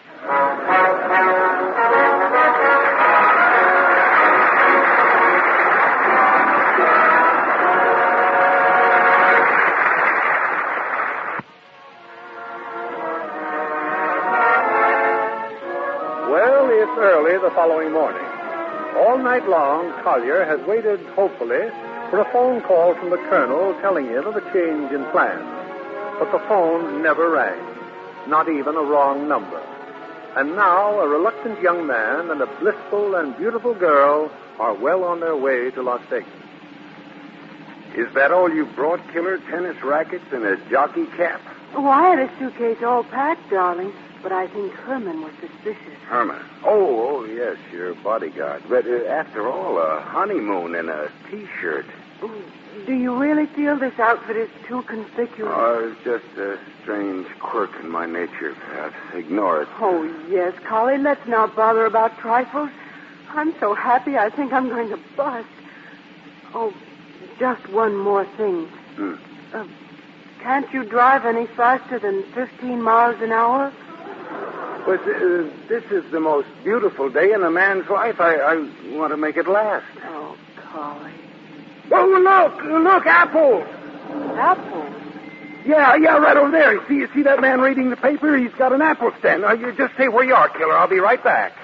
It's early the following morning. All night long, Collier has waited hopefully for a phone call from the colonel telling him of a change in plans. But the phone never rang, not even a wrong number. And now a reluctant young man and a blissful and beautiful girl are well on their way to Las Vegas. Is that all you brought, Killer? Tennis rackets and a jockey cap? Oh, I had a suitcase all packed, darling. But I think Herman was suspicious. Herman? Oh, yes, your bodyguard. But after all, a honeymoon and a T-shirt. Oh, do you really feel this outfit is too conspicuous? Oh, it's just a strange quirk in my nature, perhaps. Ignore it. Oh, yes, Collie, let's not bother about trifles. I'm so happy I think I'm going to bust. Oh, just one more thing. Can't you drive any faster than 15 miles an hour? But this is the most beautiful day in a man's life. I want to make it last. Oh, Collie. Oh, look, apples. Apples? Yeah, right over there. You see that man reading the paper? He's got an apple stand. Now, you just stay where you are, Killer. I'll be right back.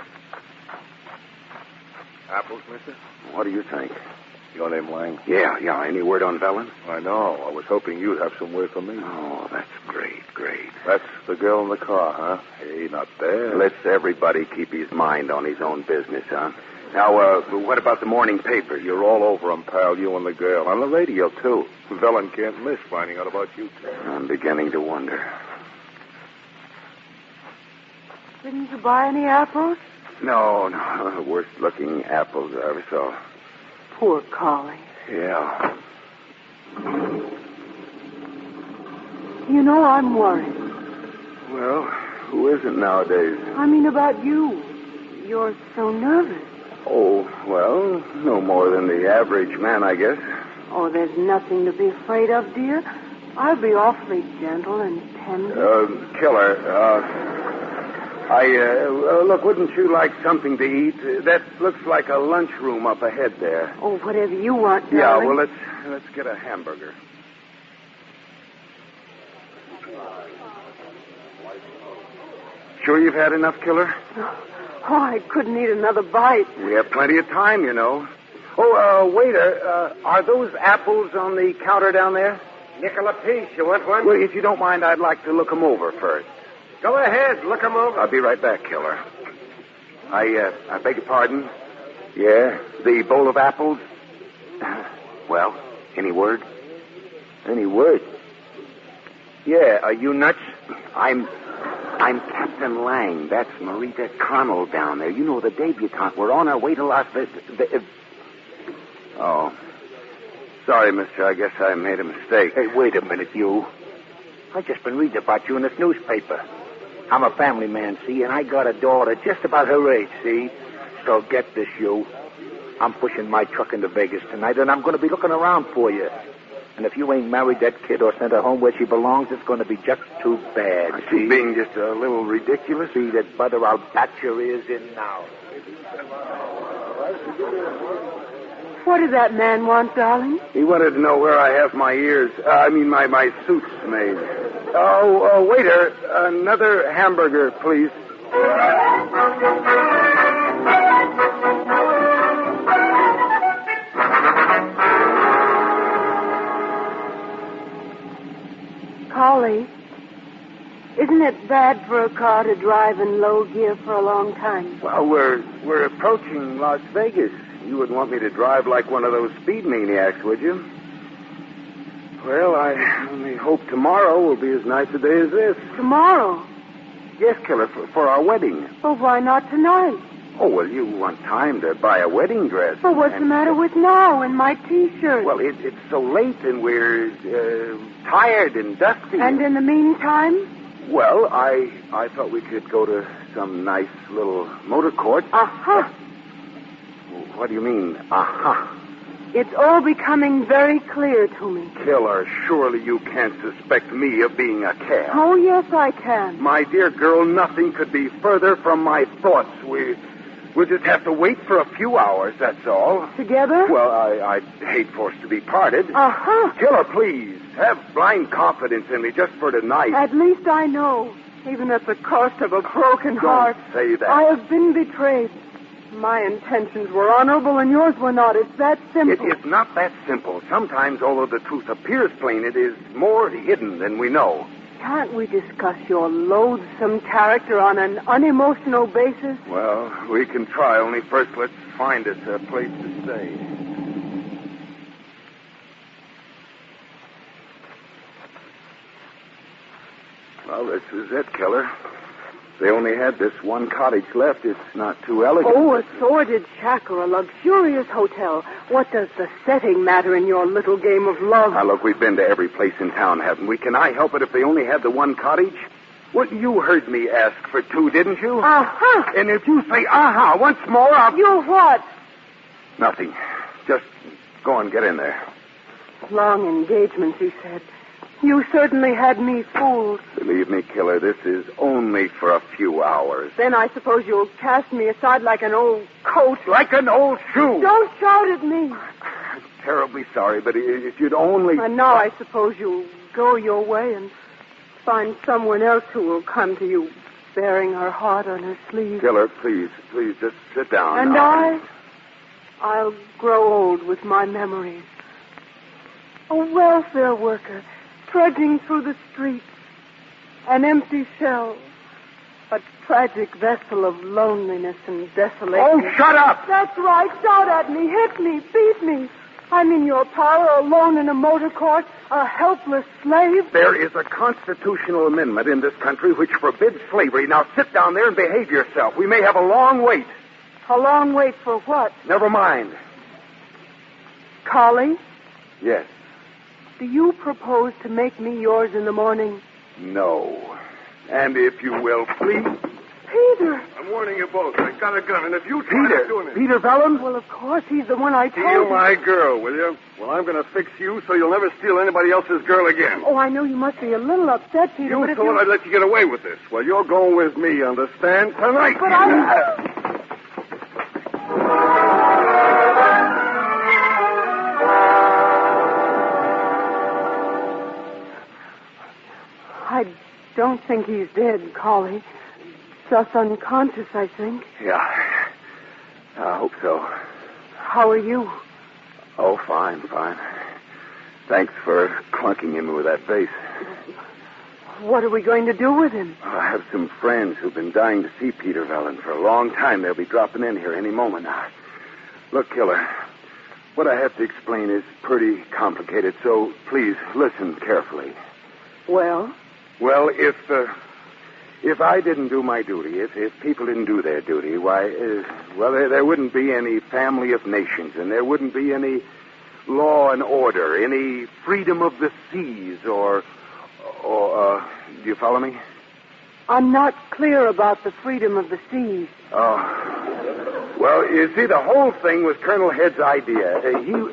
Apples, mister? What do you think? Your name Lang? Yeah. Any word on Vellon? I know. I was hoping you'd have some word for me. Oh, that's great. That's the girl in the car, huh? Hey, not there. Let's everybody keep his mind on his own business, huh? Now, what about the morning paper? You're all over 'em, pal, you and the girl. On the radio, too. Velen can't miss finding out about you two. I'm beginning to wonder. Didn't you buy any apples? No. Worst-looking apples I ever saw. Poor Collie. Yeah. You know, I'm worried. Well, who isn't nowadays? I mean about you. You're so nervous. Oh, well, no more than the average man, I guess. Oh, there's nothing to be afraid of, dear. I'll be awfully gentle and tender. Killer, look, wouldn't you like something to eat? That looks like a lunchroom up ahead there. Oh, whatever you want, Yeah, darling. well, let's get a hamburger. Sure you've had enough, Killer? Oh, I couldn't eat another bite. We have plenty of time, you know. Oh, waiter, are those apples on the counter down there? Nickel apiece. You want one? Well, if you don't mind, I'd like to look them over first. Go ahead. Look 'em over. I'll be right back, Killer. I beg your pardon? Yeah, the bowl of apples? Well, any word? Any word? Yeah, are you nuts? I'm Captain Lang. That's Marita Connell down there. You know, the debutante. We're on our way to Las Vegas. Oh. Sorry, mister. I guess I made a mistake. Hey, wait a minute, you. I just been reading about you in this newspaper. I'm a family man, see, and I got a daughter just about her age, see? So get this, you. I'm pushing my truck into Vegas tonight, and I'm going to be looking around for you. And if you ain't married that kid or sent her home where she belongs, it's going to be just too bad. Aren't you being just a little ridiculous? See that, brother, I'll bat your ears in now. What did that man want, darling? He wanted to know where I have my my suits made. Oh, waiter, another hamburger, please. Collie, isn't it bad for a car to drive in low gear for a long time? Well, we're approaching Las Vegas. You wouldn't want me to drive like one of those speed maniacs, would you? Well, I only hope tomorrow will be as nice a day as this. Tomorrow? Yes, Killer, for our wedding. Well, why not tonight? Oh, well, you want time to buy a wedding dress. Well, what's the matter with now and my T-shirt? Well, it's so late and we're tired and dusty. And in the meantime? Well, I thought we could go to some nice little motor court. Uh-huh. What do you mean, uh-huh? It's all becoming very clear to me. Killer, surely you can't suspect me of being a cad. Oh, yes, I can. My dear girl, nothing could be further from my thoughts. We'll just have to wait for a few hours, that's all. Together? Well, I'd hate for us to be parted. Uh-huh. Killer, please, have blind confidence in me just for tonight. At least I know, even at the cost of a broken heart. Don't say that. I have been betrayed. My intentions were honorable and yours were not. It's that simple. It's not that simple. Sometimes, although the truth appears plain, it is more hidden than we know. Can't we discuss your loathsome character on an unemotional basis? Well, we can try. Only first, let's find us a place to stay. Well, this is it, Killer. They only had this one cottage left. It's not too elegant. Oh, a sordid shack or a luxurious hotel. What does the setting matter in your little game of love? Now, look, we've been to every place in town, haven't we? Can I help it if they only had the one cottage? Well, you heard me ask for two, didn't you? Uh-huh. And if you say, uh-huh, once more, I'll... You what? Nothing. Just go and get in there. Long engagements, he said. You certainly had me fooled. Believe me, Killer, this is only for a few hours. Then I suppose you'll cast me aside like an old coat. Like an old shoe. Don't shout at me. I'm terribly sorry, but if you'd only... And now I suppose you'll go your way and find someone else who will come to you, bearing her heart on her sleeve. Killer, please, just sit down. And now. I'll grow old with my memories. A welfare worker, trudging through the streets, An empty shell. A tragic vessel of loneliness and desolation. Oh, shut up! That's right. Shout at me, hit me, beat me. I'm in your power, alone in a motor court, a helpless slave. There is a constitutional amendment in this country which forbids slavery. Now sit down there and behave yourself. We may have a long wait. A long wait for what? Never mind. Collie, Yes. do you propose to make me yours in the morning? No. And if you will, please. Peter. I'm warning you both. I got a gun, and if you try to do anything... Peter Vellum? Well, of course, he's the one I told Steal you. my girl, will you? Well, I'm going to fix you so you'll never steal anybody else's girl again. Oh, I know you must be a little upset, Peter, You but if thought I'd let you get away with this. Well, you're going with me, understand? Tonight. But I'm... I don't think he's dead, Collie. Just unconscious, I think. Yeah. I hope so. How are you? Oh, fine. Thanks for clunking him with that vase. What are we going to do with him? I have some friends who've been dying to see Peter Vellum for a long time. They'll be dropping in here any moment now. Look, Killer, what I have to explain is pretty complicated, so please listen carefully. Well? Well, if I didn't do my duty, if people didn't do their duty, why, there wouldn't be any family of nations, and there wouldn't be any law and order, any freedom of the seas, or do you follow me? I'm not clear about the freedom of the seas. Oh. Well, you see, the whole thing was Colonel Head's idea.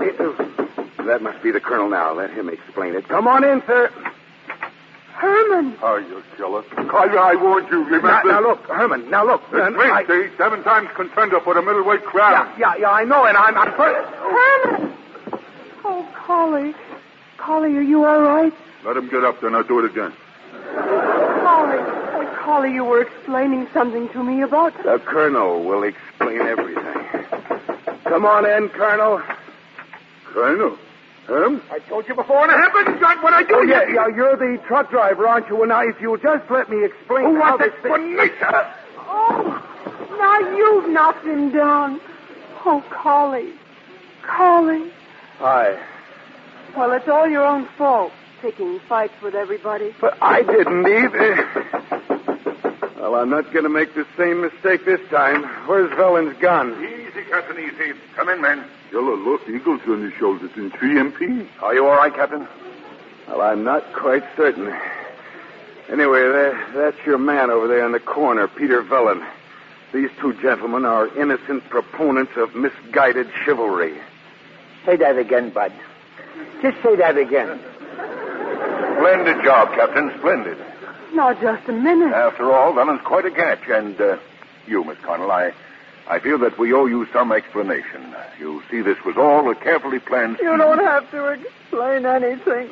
That must be the Colonel now. Let him explain it. Come on in, sir. Herman! Oh, you killer. I warned you, remember? Now, look, Herman, It's 7 times contender for the middleweight crown. Yeah, I know, and I'm... Herman! Oh, Collie. Collie, are you all right? Let him get up, then I'll do it again. Collie. Oh, Collie, you were explaining something to me about... The Colonel will explain everything. Come on in, Colonel. Colonel? I told you before, and I haven't got what I do. Oh, yeah, you're the truck driver, aren't you? Well, now, if you'll just let me explain how this explanation? Oh, now you've knocked him down. Oh, Collie. Collie. Hi. Well, it's all your own fault, picking fights with everybody. But I didn't either. Well, I'm not going to make the same mistake this time. Where's Vellum's gun? Easy, Captain, easy. Come in, men. Yellow, look, eagles on his shoulders in 3 MP. Are you all right, Captain? Well, I'm not quite certain. Anyway, that's your man over there in the corner, Peter Vellum. These 2 gentlemen are innocent proponents of misguided chivalry. Say that again, Bud. Just say that again. Splendid job, Captain, splendid. Now, just a minute. After all, Vellum's quite a catch, and you, Miss Connell, I feel that we owe you some explanation. You see, this was all a carefully planned... You don't have to explain anything.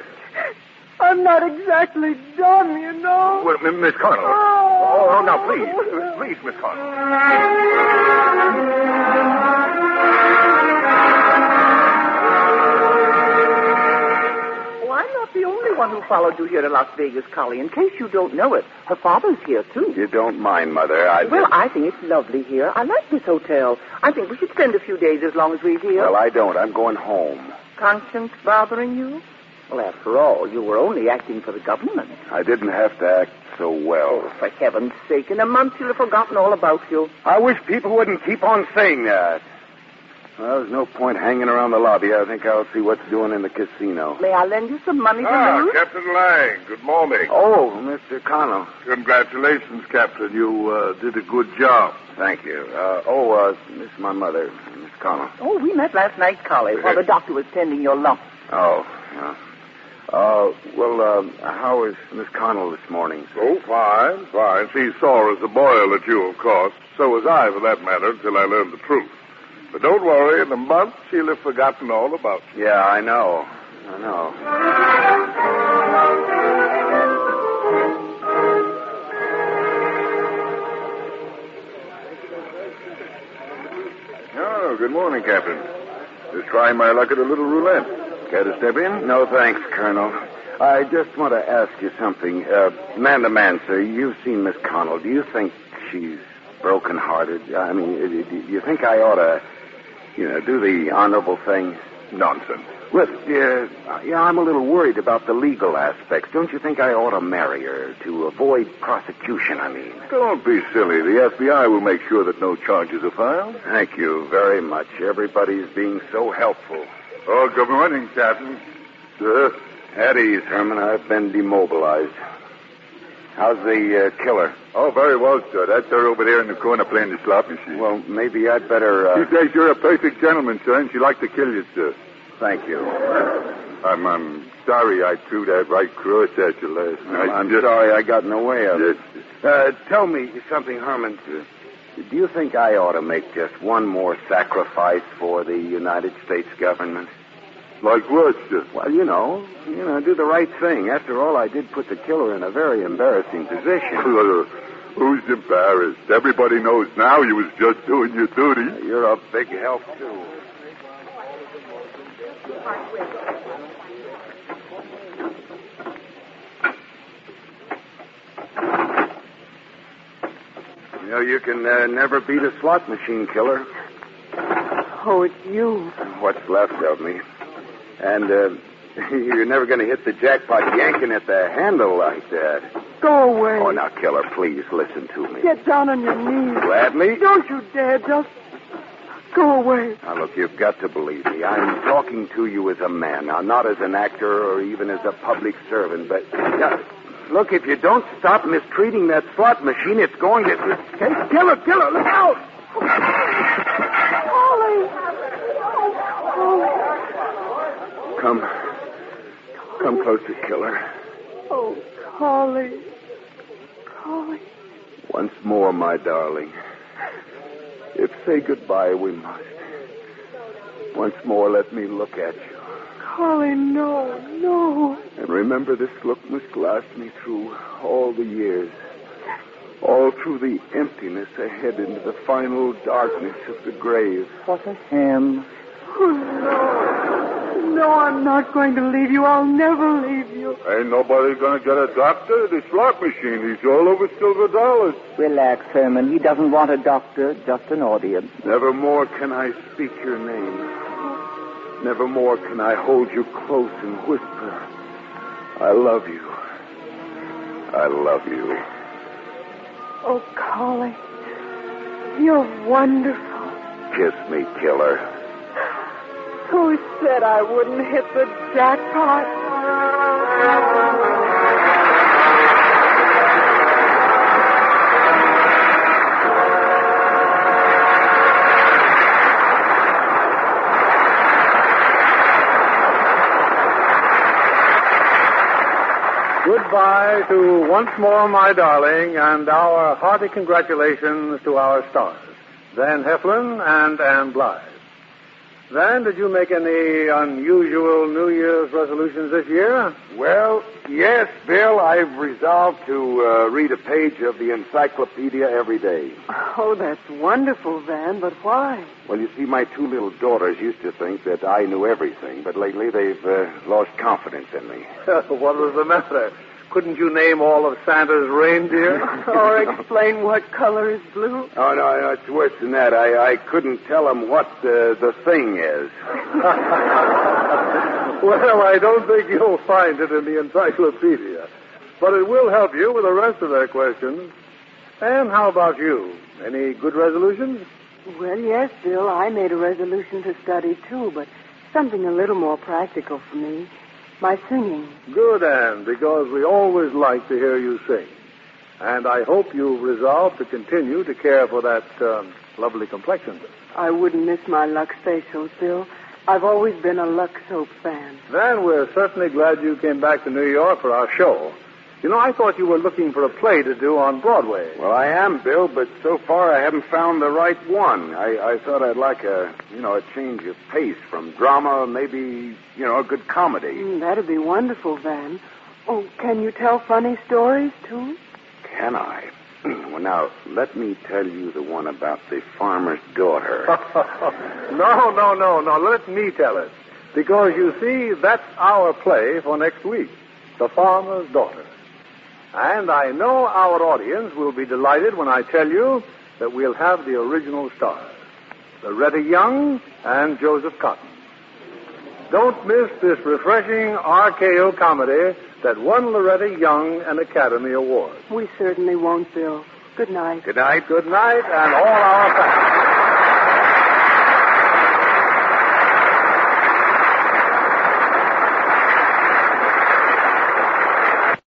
I'm not exactly dumb, you know. Well, Miss Connell. Oh, now, please, Miss Connell. I'm not the only one who followed you here to Las Vegas, Collie. In case you don't know it, her father's here, too. You don't mind, Mother. Well, I think it's lovely here. I like this hotel. I think we should spend a few days as long as we're here. Well, I don't. I'm going home. Conscience bothering you? Well, after all, you were only acting for the government. I didn't have to act so well. Oh, for heaven's sake, in a month you'll have forgotten all about you. I wish people wouldn't keep on saying that. Well, there's no point hanging around the lobby. I think I'll see what's doing in the casino. May I lend you some money to lose? Captain Lang, good morning. Oh, Mr. Connell. Congratulations, Captain. You did a good job. Thank you. This is my mother, Miss Connell. Oh, we met last night, Collie, while the doctor was tending your lump. Oh, yeah. How is Miss Connell this morning, sir? Oh, fine. She's sore as a boil at you, of course. So was I, for that matter, until I learned the truth. But don't worry, in a month she'll have forgotten all about you. Yeah, I know. Oh, good morning, Captain. Just trying my luck at a little roulette. Care to step in? No, thanks, Colonel. I just want to ask you something. Man to man, sir, you've seen Miss Connell. Do you think she's broken-hearted? I mean, do you think I ought to, do the honorable thing? Nonsense. Well, I'm a little worried about the legal aspects. Don't you think I ought to marry her to avoid prosecution, I mean? Don't be silly. The FBI will make sure that no charges are filed. Thank you very much. Everybody's being so helpful. Oh, good morning, Captain. Sir? At ease, Herman. I've been demobilized. How's the killer? Oh, very well, sir. That's her over there in the corner playing the slot machine. Well, maybe I'd better... She says you're a perfect gentleman, sir, and she'd like to kill you, sir. Thank you. I'm sorry I threw that right cross at you last night. I'm sorry I got in the way of it. Tell me something, Herman. Do you think I ought to make just one more sacrifice for the United States government? Like what, sir? Well, do the right thing. After all, I did put the killer in a very embarrassing position. Who's embarrassed? Everybody knows now you was just doing your duty. You're a big help, too. You can never beat a slot machine killer. Oh, it's you. What's left of me. And you're never going to hit the jackpot yanking at the handle like that. Go away. Oh, now, killer, please listen to me. Get down on your knees. Gladly? Don't you dare. Just go away. Now, look, you've got to believe me. I'm talking to you as a man. Now, not as an actor or even as a public servant, but... look, if you don't stop mistreating that slot machine, it's going to... Hey, killer, look out! Ollie! Come closer, killer. Oh, Collie. Once more, my darling. If say goodbye we must. Once more, let me look at you. Collie, no. And remember, this look must last me through all the years. All through the emptiness ahead into the final darkness of the grave. What a ham. Oh, no, I'm not going to leave you. I'll never leave you. Ain't nobody going to get a doctor. The slot machine, he's all over silver dollars. Relax, Herman. He doesn't want a doctor, just an audience. Nevermore can I speak your name. Nevermore can I hold you close and whisper, I love you. I love you. Oh, Collie, you're wonderful. Kiss me, killer. Who said I wouldn't hit the jackpot? Goodbye to Once More, My Darling, and our hearty congratulations to our stars, Van Heflin and Ann Blythe. Van, did you make any unusual New Year's resolutions this year? Well, yes, Bill. I've resolved to read a page of the encyclopedia every day. Oh, that's wonderful, Van, but why? Well, you see, my two little daughters used to think that I knew everything, but lately they've lost confidence in me. What was the matter? Couldn't you name all of Santa's reindeer? Or explain what color is blue? Oh, no, it's worse than that. I couldn't tell them what the thing is. Well, I don't think you'll find it in the encyclopedia. But it will help you with the rest of their questions. And how about you? Any good resolutions? Well, yes, Bill. I made a resolution to study, too, but something a little more practical for me. My singing. Good, Anne, because we always like to hear you sing. And I hope you've resolved to continue to care for that lovely complexion. I wouldn't miss my Lux facials, Bill. I've always been a Lux soap fan. Van, we're certainly glad you came back to New York for our show. You know, I thought you were looking for a play to do on Broadway. Well, I am, Bill, but so far I haven't found the right one. I thought I'd like a change of pace from drama, maybe, a good comedy. That'd be wonderful, Van. Oh, can you tell funny stories, too? Can I? Well, now, let me tell you the one about the farmer's daughter. No. Let me tell it. Because, you see, that's our play for next week. The Farmer's Daughter. And I know our audience will be delighted when I tell you that we'll have the original stars, Loretta Young and Joseph Cotton. Don't miss this refreshing RKO comedy that won Loretta Young an Academy Award. We certainly won't, Bill. Good night. Good night. Good night, and all our thanks.